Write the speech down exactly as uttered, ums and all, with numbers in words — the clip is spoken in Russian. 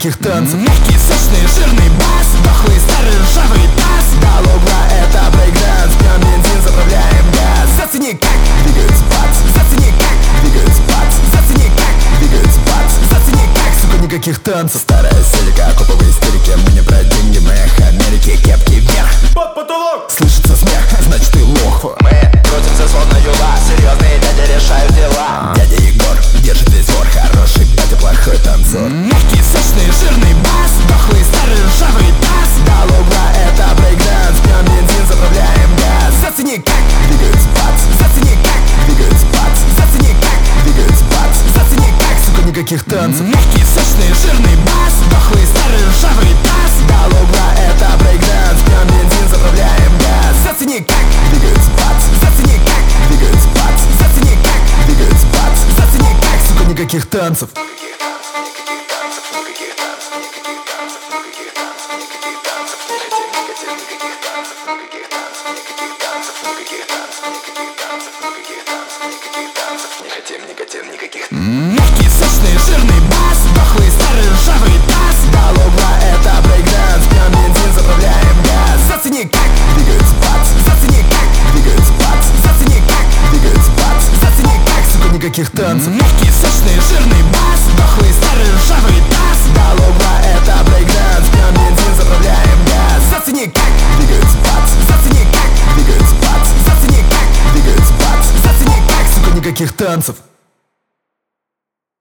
никаких танцев. Мягкий, сочный, жирный бас, дохлый, старый, ржавый таз. До угла это брейкданс, пьем бензин, заправляем газ. Зацени, как двигаются бац, зацени, как двигаются бац, зацени, как двигаются бац, зацени, как, сука, никаких танцев. Старая селика, коповые истерики, мы не про деньги, мы эхо Америки, кепки вверх, под потолок, слышится смех, значит ты лох. Мы крутимся словно юла, серьезные дяди решают дела. Дядя Егор держит весь двор, хороший батя, плохой танцор. Мягкий, сочный, жирный бас, дохлый, старый, ржавый таз. До угла это брейкданс, пьем бензин, заправляем газ. Зацени, как двигаются бац, зацени, как двигаются бац, зацени, как двигаются бац, зацени, как, сука, никаких танцев. Мягкий, сочный, жирный бас, дохлый, старый, ржавый таз. До угла это брейкданс, пьем бензин, заправляем газ. Зацени, как двигаются бац, зацени, как двигаются бац, зацени, как двигаются бац, зацени, как, сука, никаких танцев. Мягкий, сочный, жирный бас, дохлый, старый, ржавый таз. До угла это брейкданс, пьем бензин, заправляем газ. Зацени, как двигаются бац, зацени, как двигаются бац, зацени, как двигаются бац, зацени, как, сука, никаких танцев. Мягкий, сочный, жирный бас, дохлый, старый, ржавый таз. До угла это брейкданс, пьем бензин, заправляем газ. Зацени, как двигаются бац, зацени, как двигаются бац, зацени, как двигаются бац, зацени, как, сука, никаких танцев.